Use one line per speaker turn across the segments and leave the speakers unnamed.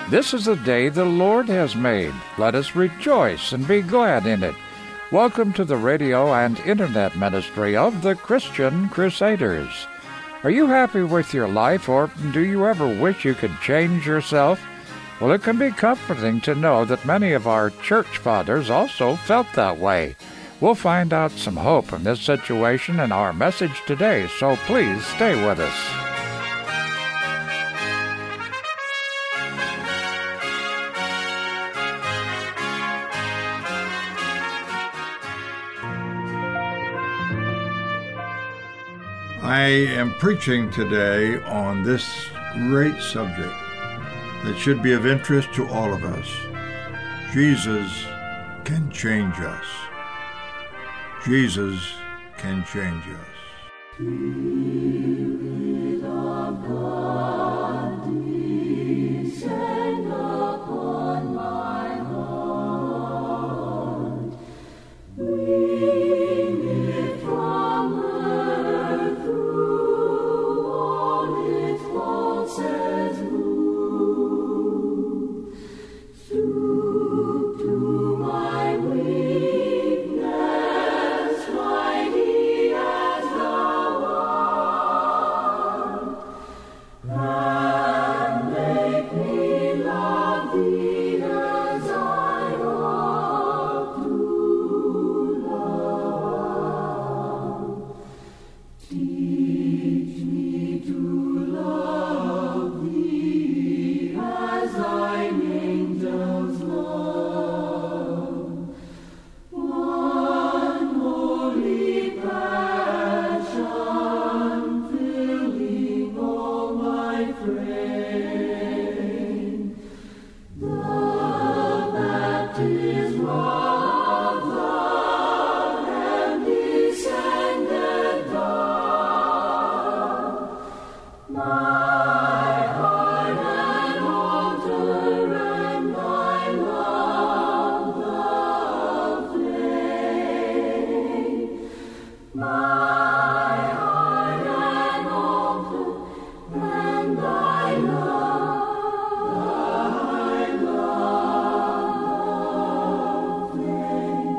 This is the day the Lord has made. Let us rejoice and be glad in it. Welcome to the radio and internet ministry of the Christian Crusaders. Are you happy with your life, or do you ever wish you could change yourself? Well, it can be comforting to know that many of our church fathers also felt that way. We'll find out some hope in this situation in our message today, so please stay with us.
I am preaching today on this great subject that should be of interest to all of us. Jesus can change us. Jesus can change us.
Spirit of God, descend upon my heart. Bring it from earth through all its pulses move. Stoop to my weakness, mighty as thou art, and make me love thee as I ought to love. Teach me to love thee as thine angels love. One holy passion filling all my frame. The baptism of love and descended dove. My heart an altar and my love the flame. My heart an altar and thy love the flame.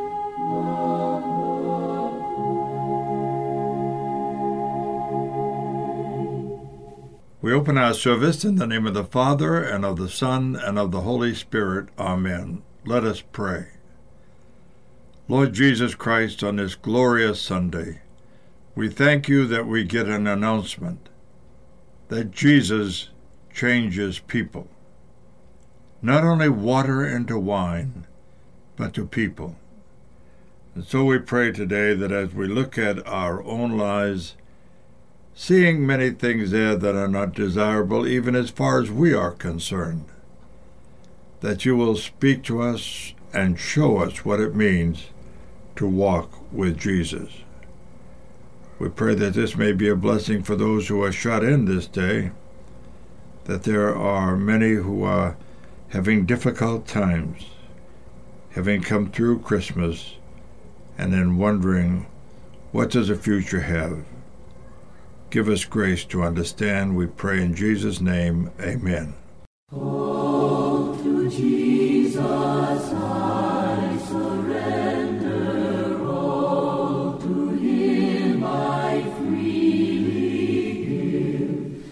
We open our service in the name of the Father, and of the Son, and of the Holy Spirit. Amen. Let us pray. Lord Jesus Christ, on this glorious Sunday, we thank you that we get an announcement that Jesus changes people. Not only water into wine, but to people. And so we pray today that as we look at our own lives, seeing many things there that are not desirable, even as far as we are concerned, that you will speak to us and show us what it means to walk with Jesus. We pray that this may be a blessing for those who are shut in this day, that there are many who are having difficult times, having come through Christmas, and then wondering, what does the future have? Give us grace to understand, we pray in Jesus' name, amen.
Oh, to Jesus I surrender all, to him I freely give.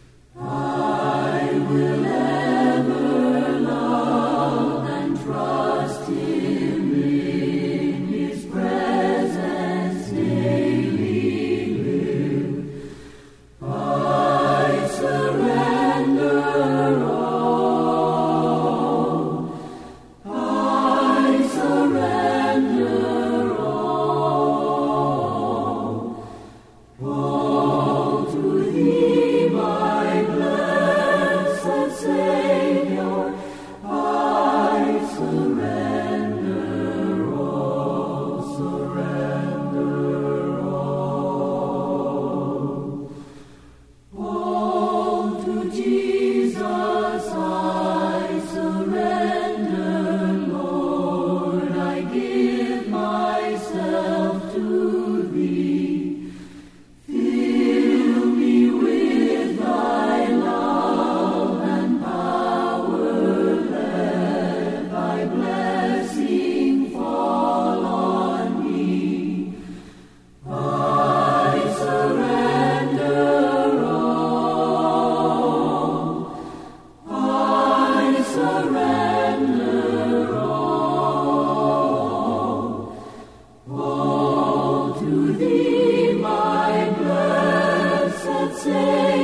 I will ever love and trust him in his presence daily live. I surrender all. I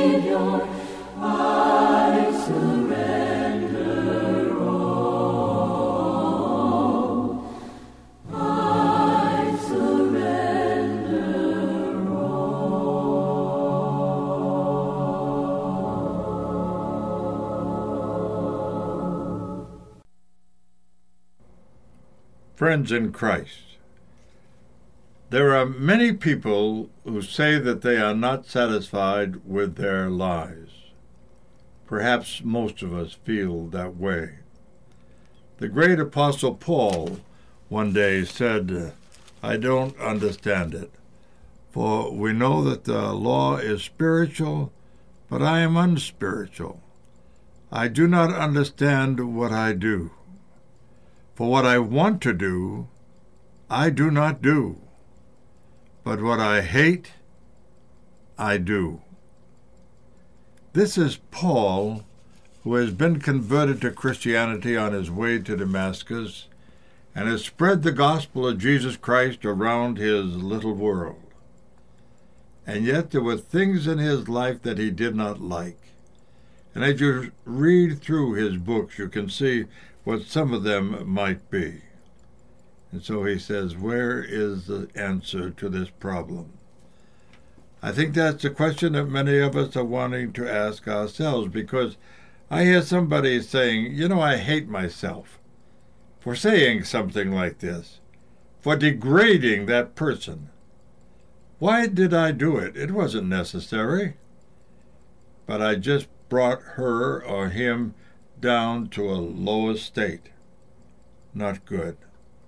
Savior, I surrender all. I surrender all.
Friends in Christ, there are many people who say that they are not satisfied with their lives. Perhaps most of us feel that way. The great Apostle Paul one day said, I don't understand it, for we know that the law is spiritual, but I am unspiritual. I do not understand what I do. For what I want to do, I do not do. But what I hate, I do. This is Paul, who has been converted to Christianity on his way to Damascus and has spread the gospel of Jesus Christ around his little world. And yet there were things in his life that he did not like. And as you read through his books, you can see what some of them might be. And so he says, where is the answer to this problem? I think that's the question that many of us are wanting to ask ourselves, because I hear somebody saying, I hate myself for saying something like this, for degrading that person. Why did I do it? It wasn't necessary. But I just brought her or him down to a lower state. Not good.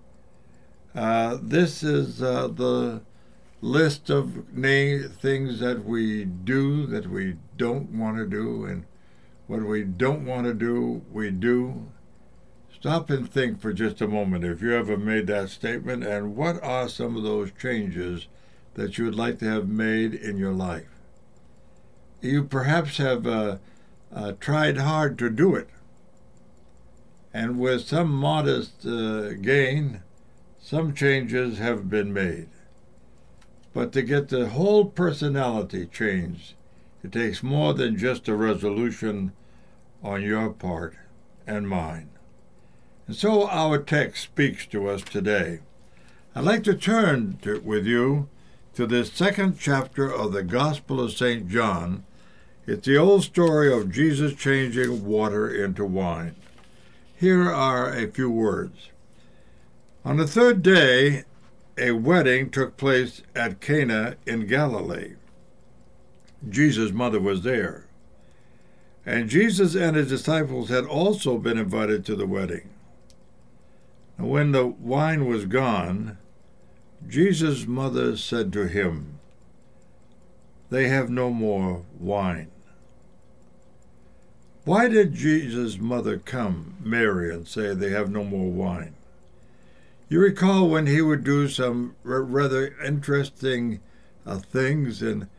This is the list of things that we do that we don't want to do, and what we don't want to do, we do. Stop and think for just a moment if you ever made that statement, and what are some of those changes that you would like to have made in your life. You perhaps have tried hard to do it, and with some modest gain, some changes have been made. But to get the whole personality changed, it takes more than just a resolution on your part and mine. And so our text speaks to us today. I'd like to turn with you to this second chapter of the Gospel of St. John. It's the old story of Jesus changing water into wine. Here are a few words. On the third day, a wedding took place at Cana in Galilee. Jesus' mother was there. And Jesus and his disciples had also been invited to the wedding. And when the wine was gone, Jesus' mother said to him, "They have no more wine." Why did Jesus' mother come, Mary, and say they have no more wine? You recall when he would do some rather interesting things, and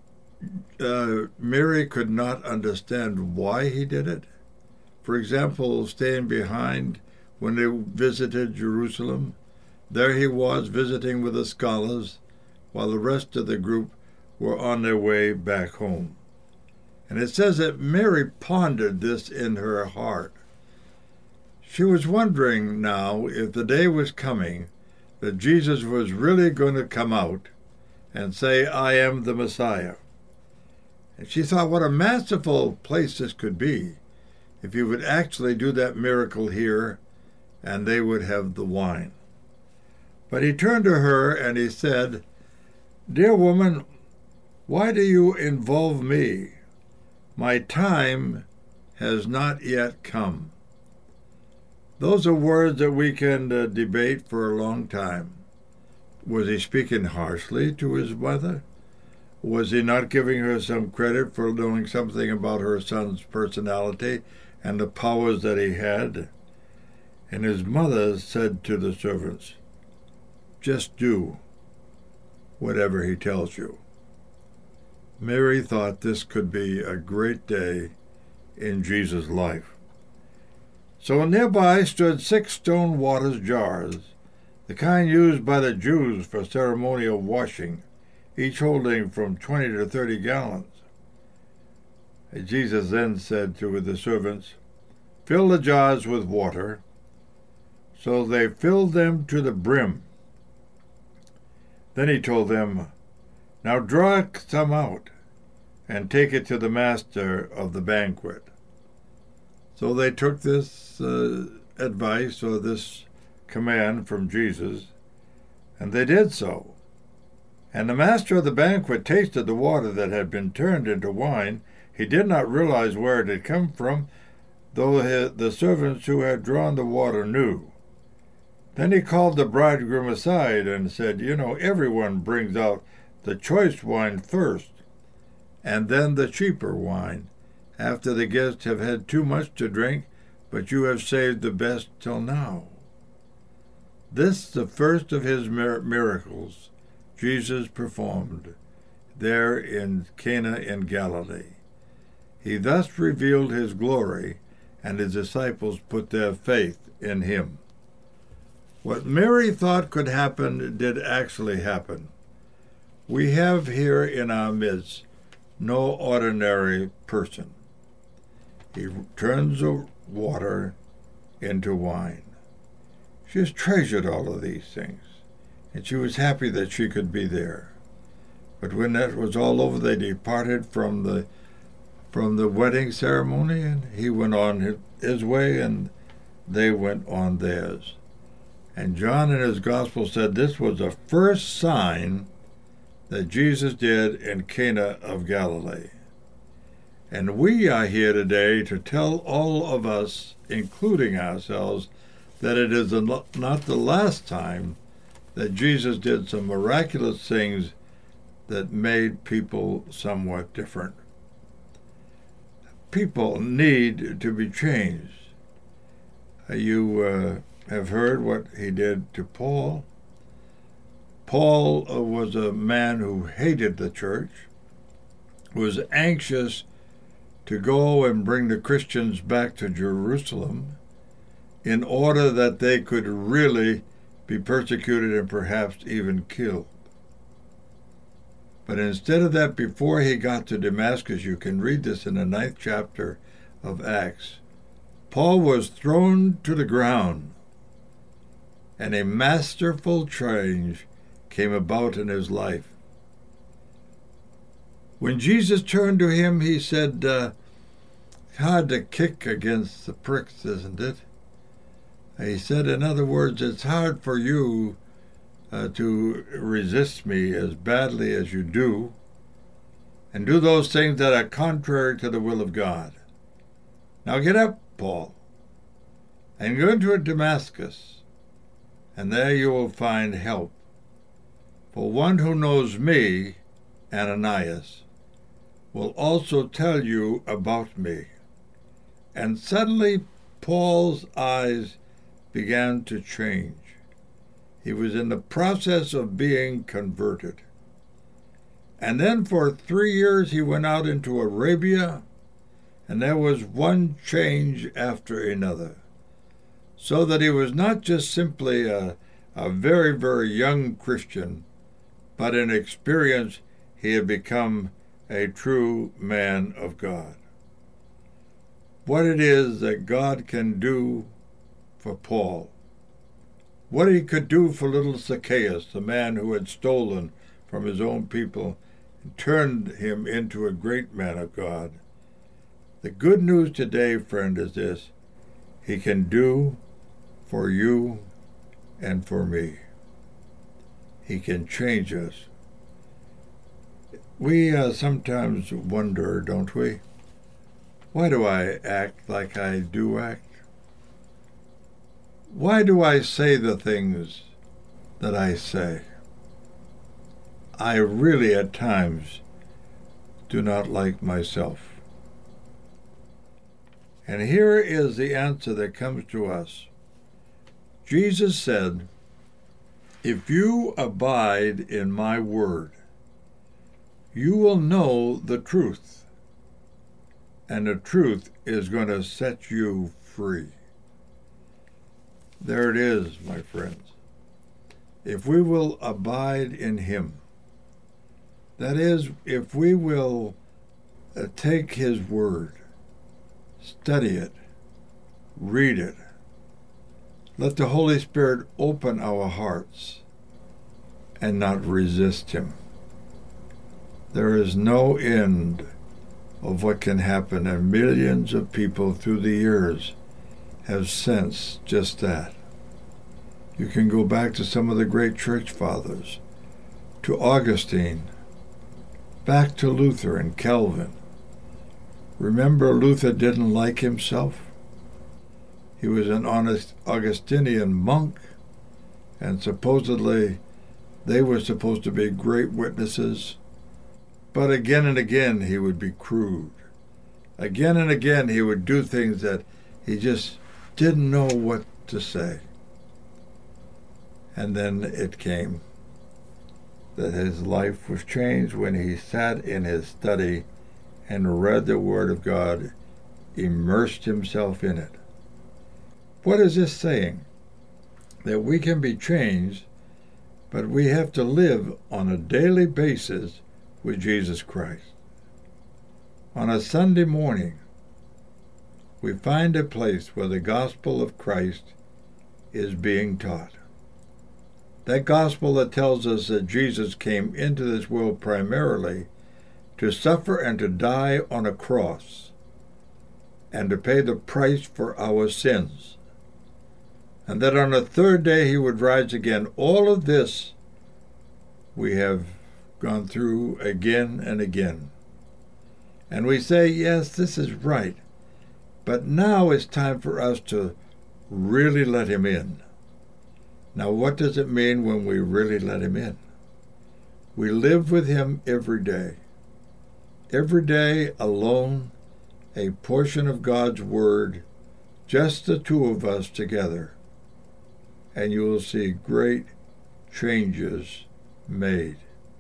Mary could not understand why he did it. For example, staying behind when they visited Jerusalem. There he was visiting with the scholars, while the rest of the group were on their way back home. And it says that Mary pondered this in her heart. She was wondering now if the day was coming that Jesus was really going to come out and say, "I am the Messiah." And she thought what a masterful place this could be if he would actually do that miracle here and they would have the wine. But he turned to her and he said, "Dear woman, why do you involve me? My time has not yet come." Those are words that we can debate for a long time. Was he speaking harshly to his mother? Was he not giving her some credit for knowing something about her son's personality and the powers that he had? And his mother said to the servants, "Just do whatever he tells you." Mary thought this could be a great day in Jesus' life. So nearby stood 6 stone water jars, the kind used by the Jews for ceremonial washing, each holding from 20 to 30 gallons. Jesus then said to the servants, "Fill the jars with water." So they filled them to the brim. Then he told them, "Now draw some out, and take it to the master of the banquet." So they took this advice or this command from Jesus, and they did so. And the master of the banquet tasted the water that had been turned into wine. He did not realize where it had come from, though the servants who had drawn the water knew. Then he called the bridegroom aside and said, "Everyone brings out the choice wine first, and then the cheaper wine, after the guests have had too much to drink, but you have saved the best till now." This, the first of his miracles, Jesus performed there in Cana in Galilee. He thus revealed his glory, and his disciples put their faith in him. What Mary thought could happen did actually happen. We have here in our midst no ordinary person. He turns the water into wine. She has treasured all of these things, and she was happy that she could be there. But when that was all over, they departed from the wedding ceremony, and he went on his way, and they went on theirs. And John in his gospel said this was the first sign that Jesus did in Cana of Galilee. And we are here today to tell all of us, including ourselves, that it is not the last time that Jesus did some miraculous things that made people somewhat different. People need to be changed. You have heard what he did to Paul. Paul was a man who hated the church, was anxious to go and bring the Christians back to Jerusalem in order that they could really be persecuted and perhaps even killed. But instead of that, before he got to Damascus, you can read this in the 9th chapter of Acts, Paul was thrown to the ground, and a masterful change came about in his life. When Jesus turned to him, he said, hard to kick against the pricks, isn't it? He said, in other words, it's hard for you to resist me as badly as you do, and do those things that are contrary to the will of God. Now get up, Paul, and go into Damascus, and there you will find help. For one who knows me, Ananias, will also tell you about me. And suddenly Paul's eyes began to change. He was in the process of being converted. And then for 3 years he went out into Arabia, and there was one change after another, so that he was not just simply a very, very young Christian, but in experience he had become a true man of God. What it is that God can do for Paul, what he could do for little Zacchaeus, the man who had stolen from his own people and turned him into a great man of God. The good news today, friend, is this: he can do for you and for me. He can change us. We sometimes wonder, don't we? Why do I act like I do act? Why do I say the things that I say? I really at times do not like myself. And here is the answer that comes to us. Jesus said, if you abide in my word, you will know the truth, and the truth is going to set you free. There it is, my friends. If we will abide in him, that is, if we will take his word, study it, read it. Let the Holy Spirit open our hearts and not resist him. There is no end of what can happen, and millions of people through the years have sensed just that. You can go back to some of the great church fathers, to Augustine, back to Luther and Calvin. Remember, Luther didn't like himself. He was an honest Augustinian monk, and supposedly they were supposed to be great witnesses. But again and again he would be crude. Again and again he would do things that he just didn't know what to say. And then it came that his life was changed when he sat in his study and read the Word of God, immersed himself in it. What is this saying? That we can be changed, but we have to live on a daily basis with Jesus Christ. On a Sunday morning, we find a place where the gospel of Christ is being taught. That gospel that tells us that Jesus came into this world primarily to suffer and to die on a cross and to pay the price for our sins, and that on the third day he would rise again. All of this we have gone through again and again. And we say, yes, this is right, but now it's time for us to really let him in. Now, what does it mean when we really let him in? We live with him every day. Every day, alone, a portion of God's Word, just the two of us together, and you will see great changes made.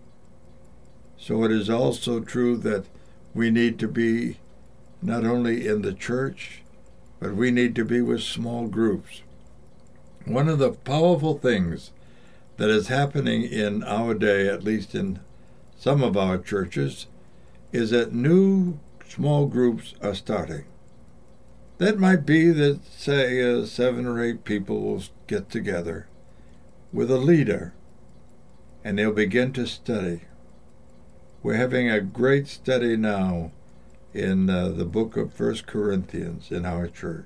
So it is also true that we need to be not only in the church, but we need to be with small groups. One of the powerful things that is happening in our day, at least in some of our churches, is that new small groups are starting. That might be that, say, 7 or 8 people will get together with a leader, and they'll begin to study. We're having a great study now in the book of 1 Corinthians in our church.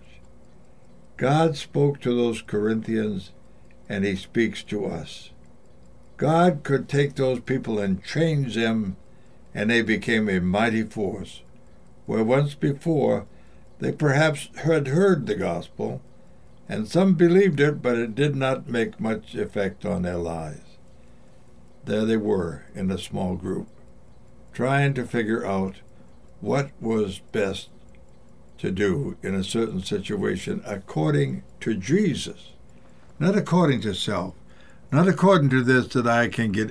God spoke to those Corinthians, and he speaks to us. God could take those people and change them, and they became a mighty force, where once before they perhaps had heard the gospel, and some believed it, but it did not make much effect on their lives. There they were in a small group, trying to figure out what was best to do in a certain situation according to Jesus, not according to self, not according to this that I can get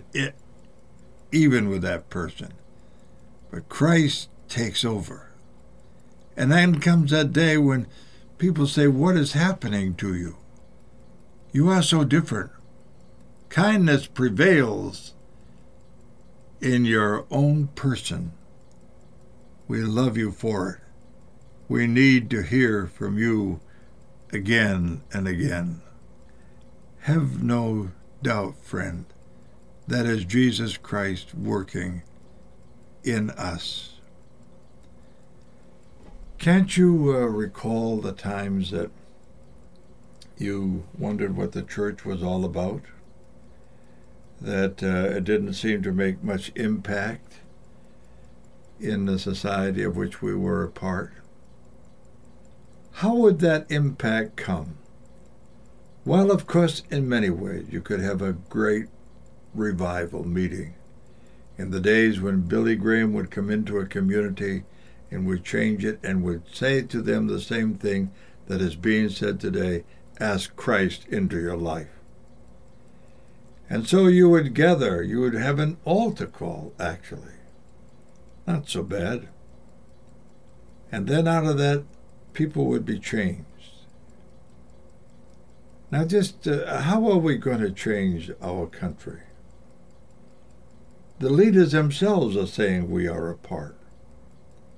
even with that person, but Christ takes over. And then comes that day when people say, what is happening to you? You are so different. Kindness prevails in your own person. We love you for it. We need to hear from you again and again. Have no doubt, friend, that is Jesus Christ working in us. Can't you recall the times that you wondered what the church was all about? That it didn't seem to make much impact in the society of which we were a part? How would that impact come? Well, of course, in many ways. You could have a great revival meeting. In the days when Billy Graham would come into a community and would change it and would say to them the same thing that is being said today, ask Christ into your life. And so you would gather, you would have an altar call, actually. Not so bad. And then out of that, people would be changed. Now just how are we going to change our country? The leaders themselves are saying we are apart.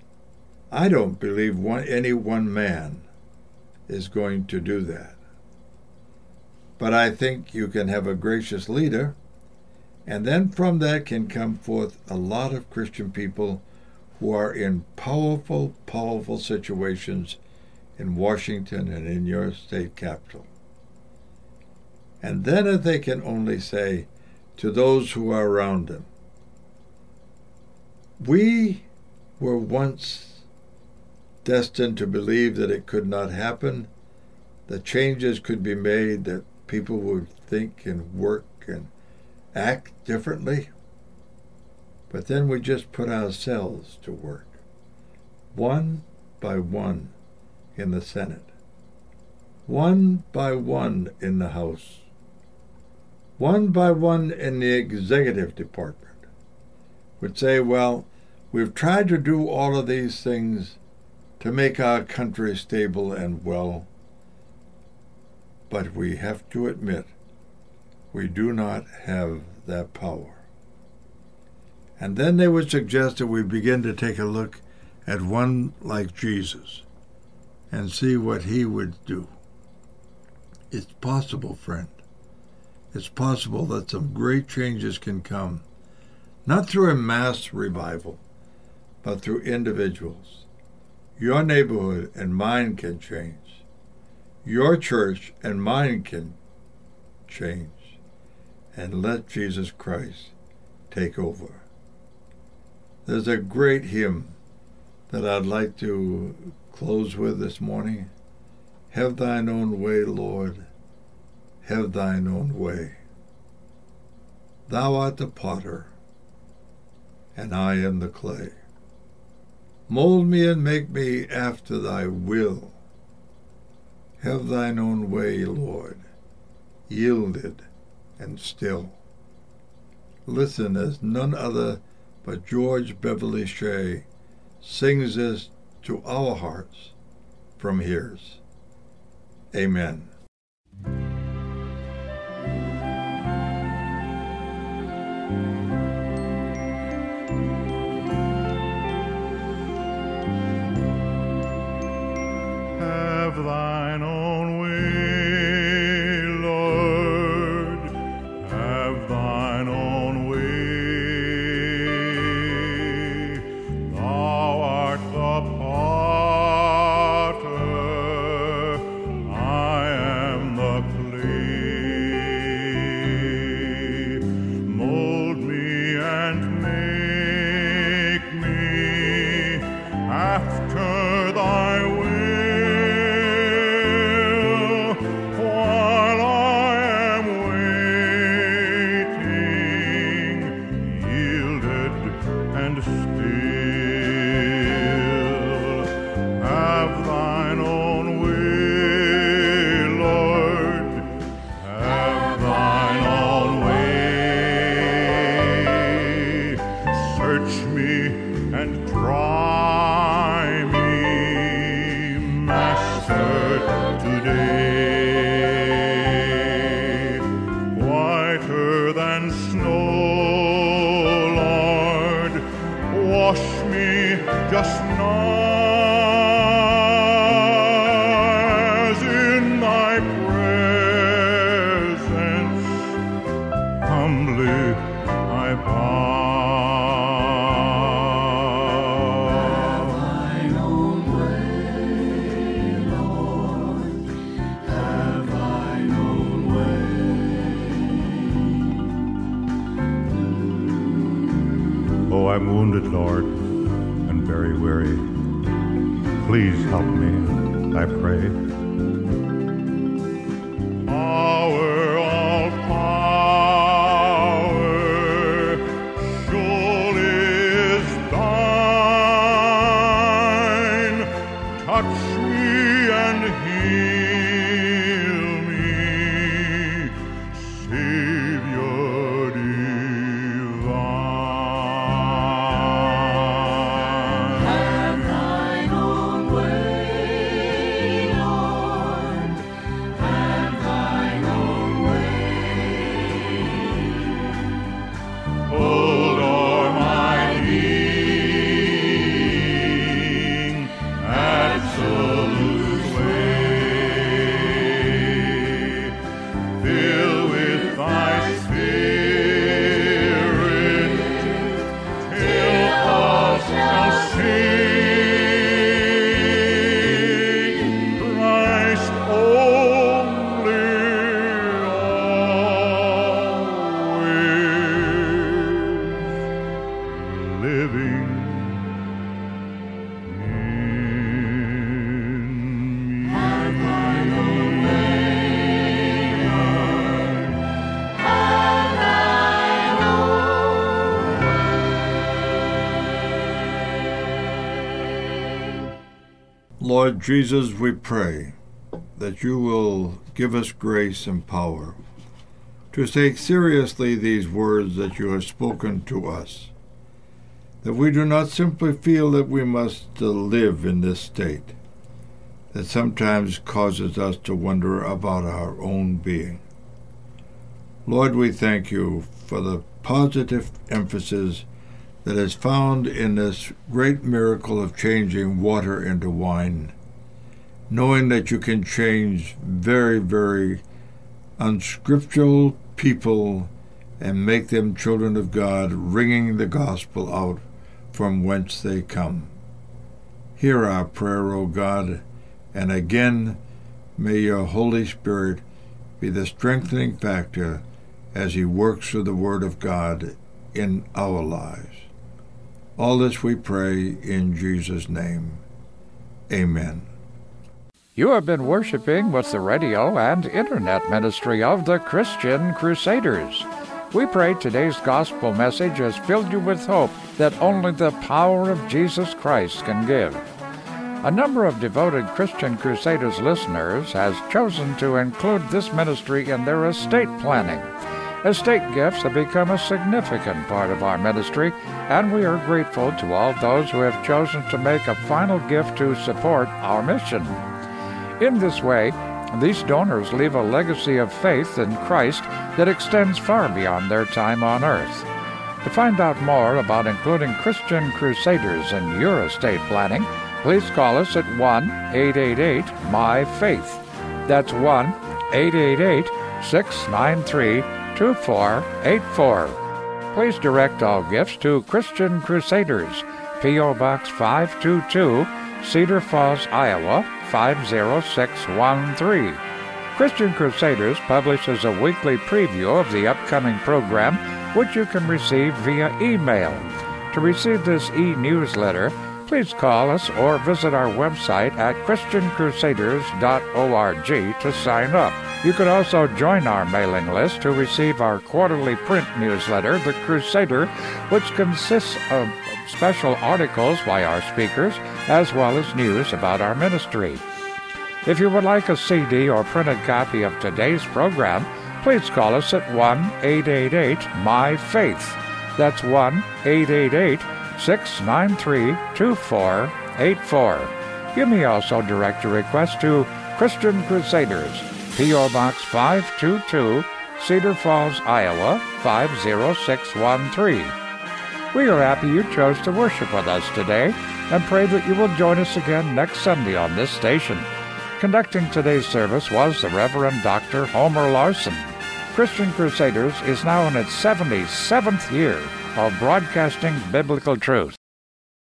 I don't believe any one man is going to do that. But I think you can have a gracious leader, and then from that can come forth a lot of Christian people who are in powerful, powerful situations in Washington and in your state capital. And then if they can only say to those who are around them, we were once destined to believe that it could not happen, that changes could be made, that people would think and work and act differently. But then we just put ourselves to work, one by one in the Senate, one by one in the House, one by one in the executive department, would say, well, we've tried to do all of these things to make our country stable and well, but we have to admit we do not have that power. And then they would suggest that we begin to take a look at one like Jesus and see what he would do. It's possible, friend. It's possible that some great changes can come, not through a mass revival, but through individuals. Your neighborhood and mine can change. Your church and mine can change. And let Jesus Christ take over. There's a great hymn that I'd like to close with this morning. Have thine own way, Lord, have thine own way. Thou art the potter, and I am the clay. Mold me and make me after thy will. Have thine own way, Lord, yielded and still. Listen as none other but George Beverly Shea sings this to our hearts from his. Amen.
Have thine own way, Lord, have thine own way. Thou art the potter, I am the clay. Mold me and make me after thy will. Just as in thy presence humbly I bow.
Have thine own way, Lord, have thine own way.
Oh, I'm wounded, Lord, very weary. Please help me, I pray. Power, all power, surely is thine. Touch me and heal me, Savior divine.
Lord Jesus, we pray that you will give us grace and power to take seriously these words that you have spoken to us, that we do not simply feel that we must live in this state that sometimes causes us to wonder about our own being. Lord, we thank you for the positive emphasis that is found in this great miracle of changing water into wine, knowing that you can change very, very unscriptural people and make them children of God, ringing the gospel out from whence they come. Hear our prayer, O God, and again may your Holy Spirit be the strengthening factor as he works through the Word of God in our lives. All this we pray in Jesus' name. Amen.
You have been worshiping with the radio and internet ministry of the Christian Crusaders. We pray today's gospel message has filled you with hope that only the power of Jesus Christ can give. A number of devoted Christian Crusaders listeners has chosen to include this ministry in their estate planning. Estate gifts have become a significant part of our ministry, and we are grateful to all those who have chosen to make a final gift to support our mission. In this way, these donors leave a legacy of faith in Christ that extends far beyond their time on earth. To find out more about including Christian Crusaders in your estate planning, please call us at 1-888-MY-FAITH. That's 1-888-693-2484. Please direct all gifts to Christian Crusaders, P.O. Box 522, Cedar Falls, Iowa, 50613. Christian Crusaders publishes a weekly preview of the upcoming program, which you can receive via email. To receive this e-newsletter, please call us or visit our website at christiancrusaders.org to sign up. You can also join our mailing list to receive our quarterly print newsletter, The Crusader, which consists of special articles by our speakers, as well as news about our ministry. If you would like a CD or printed copy of today's program, please call us at 1-888-MY-FAITH. That's 1-888-693-2484. You may also direct your request to Christian Crusaders, P.O. Box 522, Cedar Falls, Iowa, 50613. We are happy you chose to worship with us today and pray that you will join us again next Sunday on this station. Conducting today's service was the Reverend Dr. Homer Larson. Christian Crusaders is now in its 77th year of broadcasting biblical truth.